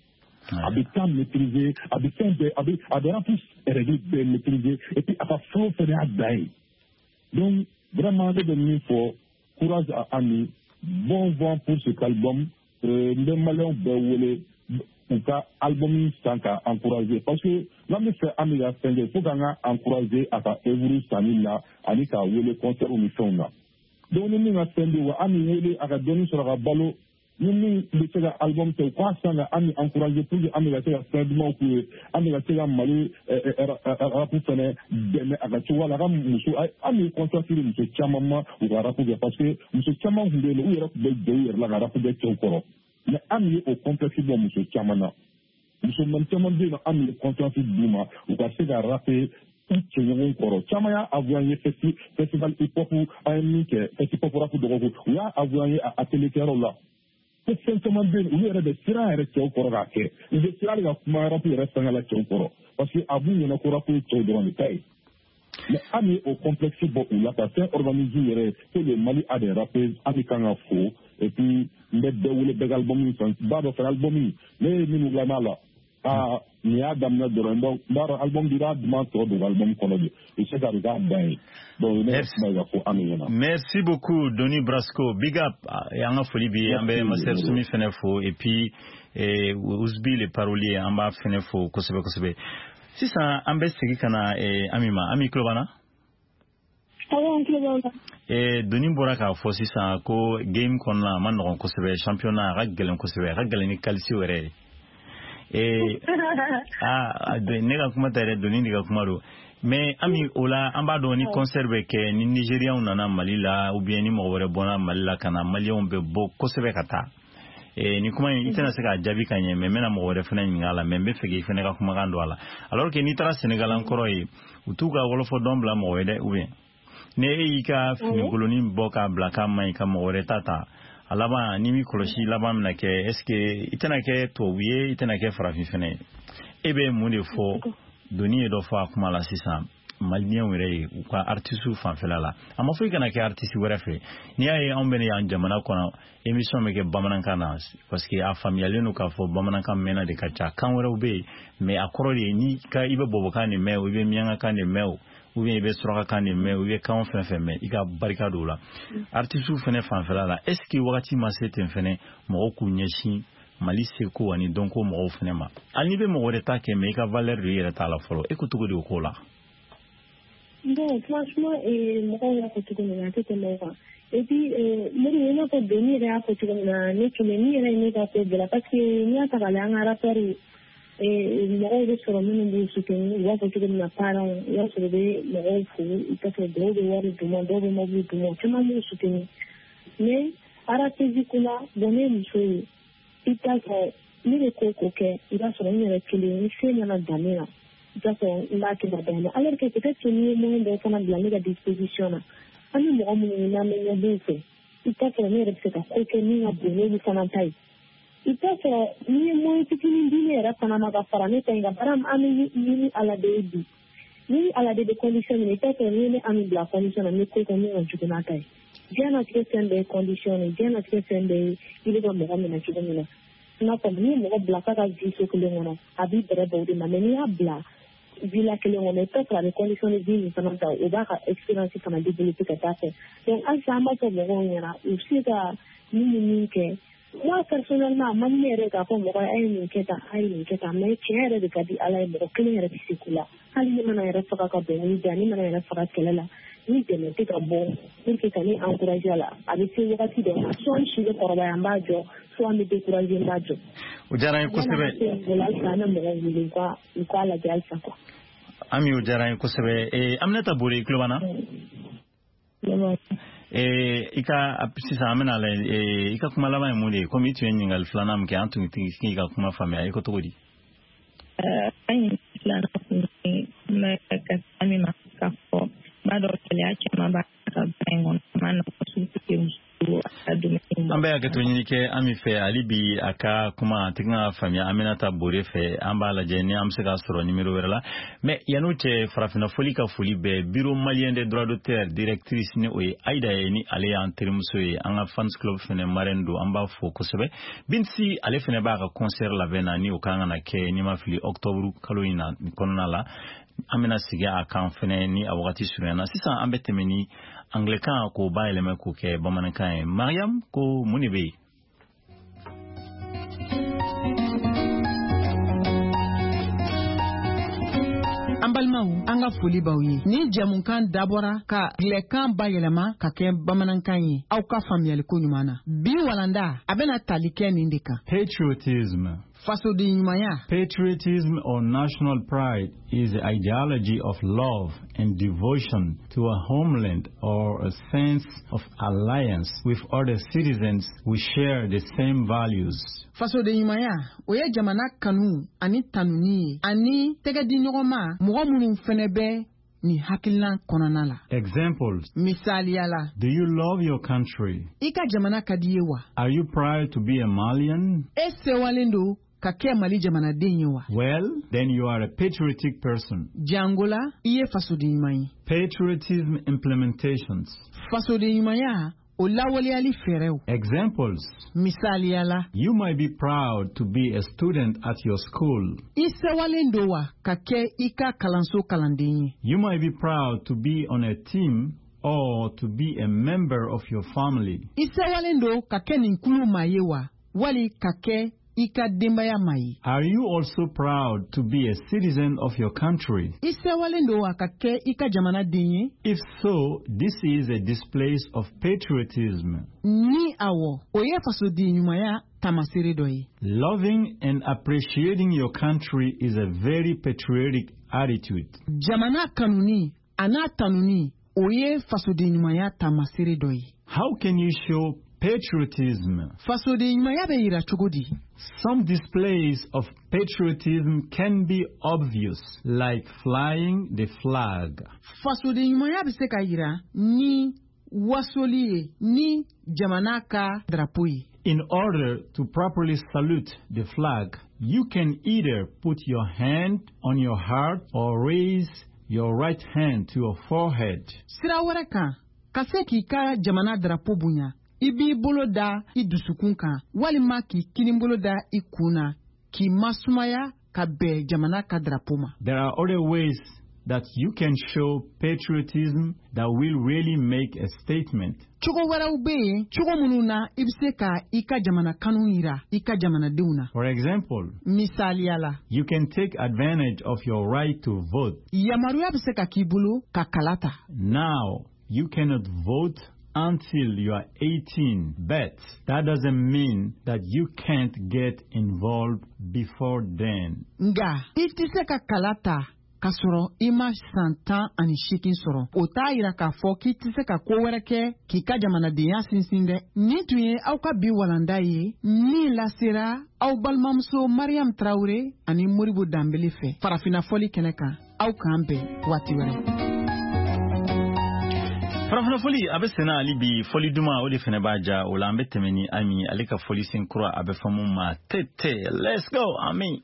a des temps maîtrisés, a des rapports réglés maîtrisés, et puis à la fin, c'est à d'ailleurs. Donc, vraiment, il faut courage à Ami, bon vent pour cet album, les malins ou cas album sans qu'à encourager. Parce que l'homme fait Ami à Sengé, il faut qu'on a encouragé à évoluer Samila, à l'État où les concerts ou les films. Donc, nous avons fait Ami à donner sur la balle. Nous avons album qui est Ami encouragé pour que Ami a fait un fondement pour Ami a fait un Mali rapport à la Choua, la Ram Moussou, Ami concentré M. Chamama ou à rapport parce que M. Chamama voulait où il y a la rapport de Chokoro. Mais Ami au complexe de M. Chamana. M. Chamama dit Ami concentré Bouma ou parce que la rapport Chamaya a voyé festival hip-hop ou un festival pour rapport de Rogo. Ou a voyé à Télécarola. C'est simplement bien, où il y a des sirènes avec Chokoro. Il y a des sirènes avec Marapi restant à la Chokoro. Parce qu'à vous, il y a encore un peu de dans le pays. Mais Ami au complexe où la personne organisée, que le Mali a des rappels, Ami Kanga faux, et puis, les albums, faire album, mais nous l'avons là. Ni Adam na dorando bar album dira demande de album colonie et c'est ça regarde bien donc merci beaucoup Denis Brasco big up yanga foli bi ambe master sumi fenefo et puis usbi les paroliers amba fenefo kosebe si ça ambe sigi kana amima ami klobana Denis Boraka fo si ça ko game konna man non kosebe championnat ragelen kosebe ragelen ni kalisi were nega kuma tare doni diga kuma do mais ami ola amba do ni conserve ke ni Nigeria unana Mali la ou bien ni mo wore bona Mali la kana Mali on be bo kosebe kata ni kuma itena se ka jabi kanye mais mena mo wore fena ngala mais be fege fena ka kuma gando ala alors que ni tra Senegal encore yi utuga wolofo dombla mo wede ou bien ne yika fini koloni boka blaka mai ka mo wore tata alaba ni mi koloshi laba na ke est-ce que itena ke to wiye itena ke farafin fene ebe mu de fo doni do fa kuma la sisa malien were ko artistu fan felala ama fo kana ke artisti were fe ni ay on bene ya jamana ko émission me ke bamanan kana parce que a familiale no ka fo bamanan kan mena de kacha kan were ube mais akorole ni ka ibe boboka ni me ube mianga kan ni me ou bien ibe soroka kan ni me ube kan fen me iga barika do la artistu fene fan felala est-ce que wakati ma seten fene mo ku nyeshi Mali seko ani donko mo fene ma ani be mo wore ta ke me ka valeur de ta la folo ekutugo de ko la bon franchement mo ya ko tugo na te mo wa et puis mo ni na ko deni ya ko tugo na ne ke ni ra ni ka te de la parce que ni ata la nga rapport mo de soro mo ni su ke ni wa ko tugo na para ya so de mo fu ita ke do de wa de mo do mo bu mo chama mo su ke ni mais ara te dikula boné mo so ita ko ni le ko ke ira so ni re kile ni se na damina ita ko la ke da damina alors que peut-être que ni mo de kana de la disposition ani mo mo ni na me ni se ita ko ni re se ka ko ke ni na boné ni kana tai ita ko ni mo tikini dine ra kana ma ga fara ne tenga baram ami ni ala de ni ala de condition ni ita ko ni ami bla condition ni ko ni on jukuna tai bien à ce que des conditions bien à ce que des il est dans le monde na chigomina na ko ni mo blaka ka jiso ko le ngona abi bere bodi na ni abla vila que le ngona ta la condition de vie sana ta o ba ka experience kana développer ka ta fait donc à ça ma ko mo ngona aussi ka ni ke moi personnellement man mere ka ko mo ay ni ke ta mais chere de ka di ala mo ko ni re sikula hali ni mana re faka ka be ni jani mana re faka kelela ni deme te ka bon pour que tani encourager la avec ces wakati de son shi de koroba yamba jo so am décourager mbajo ujara ko sebe wala kana mo ngi ko la jalsa ko ami ujara ko sebe amnata buri klubana ika sisa amena la ika kuma laba mu de comme tu ngal flana mke antu tingi ka kuma famia iko togodi ai flana me ka ami ma ka fo mado kele acha maba ka bengon mana ko suti ke musu adu me ambe ya ga tuni ke amife alibi aka kuma tinga famia Aminata Bore fe ambala jeni amseka soro numero werla mais yanuche farafina folika folibe bureau malien des droits d'auteur directrice ni oy aida ni ale en termes anga fans club fene marendo amba fo kosebe binsi ale fene ba ka concert la vena ni okanga na ke ni mafili octobre kaloina konala amena siga akan fene ni awati surena sisa ambetemeni Anglican ko baileme ko ke bamanankan Mariam ko munibe Ambalmaou anga foli bawye ni jamunkan dabora ka lekan bayelema ka ke bamanankan ye aw ka famiyali ko ɲumana bi walanda abena tali kɛ nin de kan patriotism. Patriotism or national pride is the ideology of love and devotion to a homeland or a sense of alliance with other citizens who share the same values. Fasode ɲumanya o ye jamana kanu ani tanuni ani tɛgɛdi ɲɔgɔn ma mɔgɔ minnu fɛnɛ bɛ ni hakilina kɔnɔna la. Examples. Misaliyala. Do you love your country? I ka jamana ka di ye wa? Are you proud to be a Malian? E sewalen do ka kɛ Mali jamanaden ye wa? Well, then you are a patriotic person. Jangola I ye fasode ɲuman ye. Patriotism implementations. Fasode ɲumanya o lawaleyali fɛrɛw. Examples. Misaliyala. You might be proud to be a student at your school. I sewalen do wa ka kɛ I ka kalanso kalanden ye. You might be proud to be on a team or to be a member of your family. I sewalen do ka kɛ nin kulu maa ye wa wali ka kɛ I ka denbaya maa ye. Are you also proud to be a citizen of your country? I sewalen do wa ka kɛ I ka jamanaden ye. If so, this is a display of patriotism. Ni awɔ o ye fasoden ɲumanya tamasere dɔ ye. Loving and appreciating your country is a very patriotic attitude. Jamana kanuni ana tanuni o ye fasoden ɲumanya tamasere dɔ ye. How can you show patriotism? Fasoden ɲumanya bɛ yira cogo di? Some displays of patriotism can be obvious, like flying the flag. Fasoden ɲumanya bɛ se ka yira ni wasoli ye ni jamana ka drapeau ye. In order to properly salute the flag, you can either put your hand on your heart or raise your right hand to your forehead. Sira wɛrɛ kan ka se k'i ka jamana drapeau bonya I b'i bolo da I dusukun kan walima k'i kinibolo da I kun na k'i masumaya ka bɛn jamana ka drapeau ma. There are other ways that you can show patriotism that will really make a statement. Cogo wɛrɛw bɛ yen cogo minnu na I bɛ se ka I ka jamana kanu yira I ka jamanadenw na. For example, misaliyala, you can take advantage of your right to vote. Yamaruya bɛ se ka k'i bolo ka kala ta. Now, you cannot vote until you are 18, but that doesn't mean that you can't get involved before then. Nga, I tɛ se ka kala ta ka sɔrɔ I ma san 18 sɔrɔ. O t'a yira k'a fɔ k'i tɛ se ka ko wɛrɛ kɛ k'i ka jamanadenya sinsin dɛ. Nin tun ye aw ka bi walanda ye min lasera aw balimamuso Mariam Traoré ani Modibo Dambele fɛ farafina fɔli kɛnɛ kan. Aw k'an bɛn waati wɛrɛ. Farafina foli abe sena ali bi foli duma o de fene baja o la ambe temeni ami ale ka foli sinkura abe famu ma tete. Let's go ami.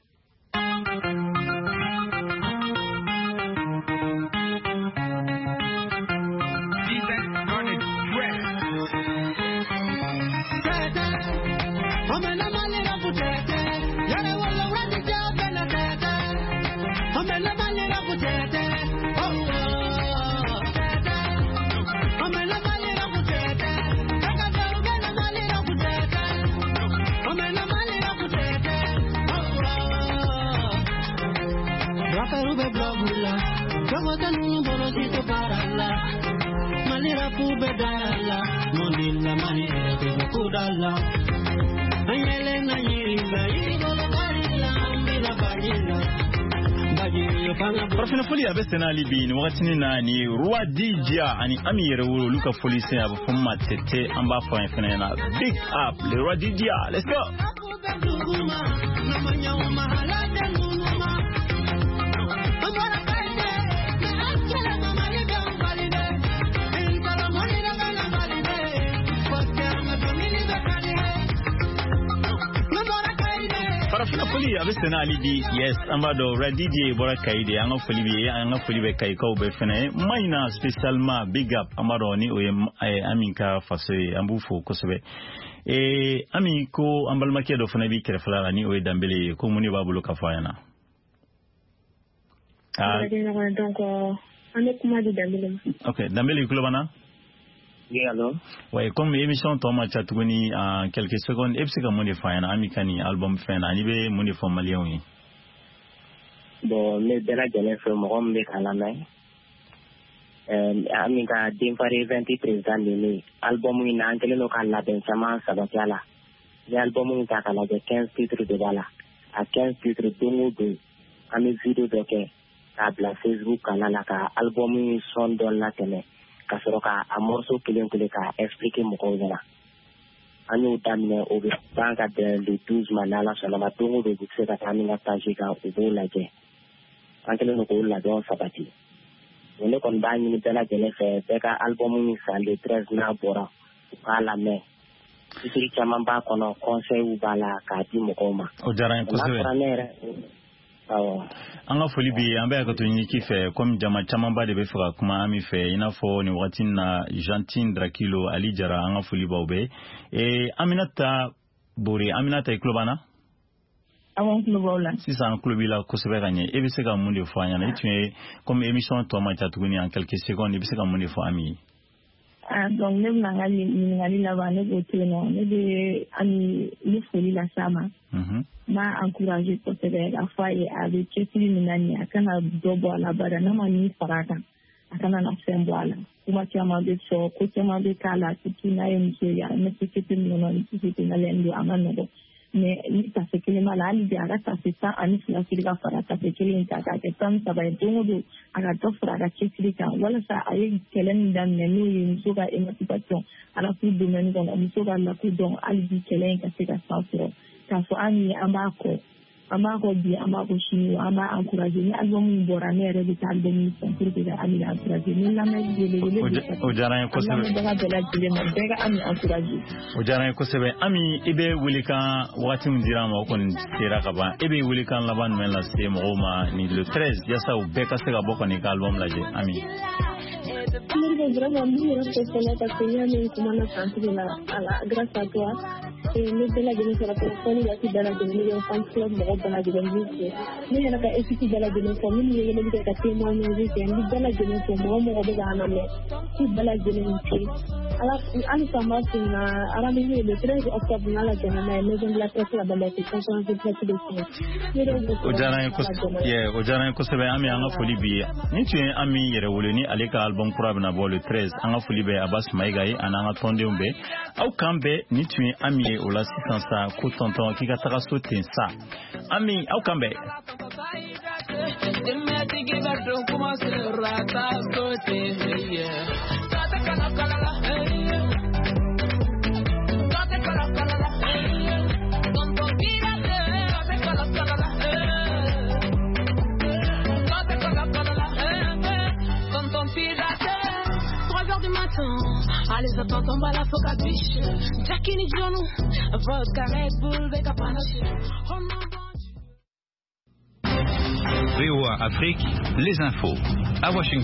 Farafina foli abe sena libi ni wakati na ni Roi Didia ani ami yerewolo luka foli sen abe foma tete amba fa fena na big up le Roi Didia. Let's go. oui avec Sena Ali yes ambado radidi bora kaide anga folibe kai ko be fene maina spécialement big up amaro ni o aminka fasoy ambufo kosobe ami ko ambal makedo fana bi kerfala ni o dambele ko muni babulo kafayana donc on est comment de dambele OK dambele kulobana. Oui, allô? Oui, comme émission Thomas Chatouani en quelques secondes, est-ce que mon fan Amikani album fan Anibe mon fan malien? Bon, mais de la jeunesse, mon homme est à la main. Amika Dimfari 23 ans, album in anglais local la Bensama Sabatiala. L'album in Takala de 15 titres de bala. À 15 titres de Ami vidéo de que, à la Facebook, à la album in son dans la télé. Kasoroka a morceau kelen ka expliquer moko ngana anu damne obi banka de le 12 manala sonama tongo de bukse ka taminga tajika ubola je ankele no ko la don sabati on kon ba ni tela jele fe beka album ni sa le 13 na bora kala me isiri chama ba kono conseil u bala ka di moko ma o jaran ko se anga foli bi ambe ko to nyiki fe comme jama chama ba de be fera kuma ami fe ina fo ni watin na Gentine Drakilo Ali Jara anga foli ba obe Aminata Bori Aminata iklobana avant globola si ça en klobila ko se gagner e be se ga mundi fo anya na tu comme émission to ma chatuguni en quelques secondes e be se ga mundi fo ami donc même ngali la ba ne go teno ne de ami ni foli la sama m'a encouragé pour se faire la foi et avec Kefili Minani akana dobo la bada na mani faraka akana na semboala kuma chama de so ko chama de kala tikina yemse ya ne tikiti no tikiti na lendo amano mais ni ta se kele mala ali de ara ta se sa ani la filga faraka se kele inta ka ke tam sabai dungu aga to faraka Kefili kan wala sa ayi kelen dan ne ni suga emancipation ala ku du men don ami suga la ku don ali kelen ka se ka sa kaso ami amako bi amako shini ama encourager ni album bora ne re bi album son pour que ami encourager ni la me de o jaran ko sebe ami encourager o jaran ko sebe ami ibe wulika wati mundira ma ko tira ka ba ibe wulika laban men la se mo ma ni le 13 ya sa o be ka se ga boko ni album la je ami vraiment muy responsable parce que ya me como na santé de la grâce à toi et le de la jeunesse la personne il a qui dans la jeunesse en fan club dans la jeunesse mais il y a ka équipe de la jeunesse comme il y a le ka témoigner c'est un de la jeunesse mo de la mais qui de la jeunesse alors en sama na arabe le 13 octobre na la jeunesse maison de la presse la bande de conférence de presse de o jaran ko sebe ami anga foli bi ni tu ami yere woloni aleka album na bo le 13 anga fulibe Abbas Maigai ananga tonde umbe au kambe ni tu ami o la sisansa ko tonton ki ka taka sotin sa ami au kambe Allez, attends, tombe à la focabiche. Jackie ni Jono, vodka Red Bull, vega panache. VOA Afrique, les infos. À Washington.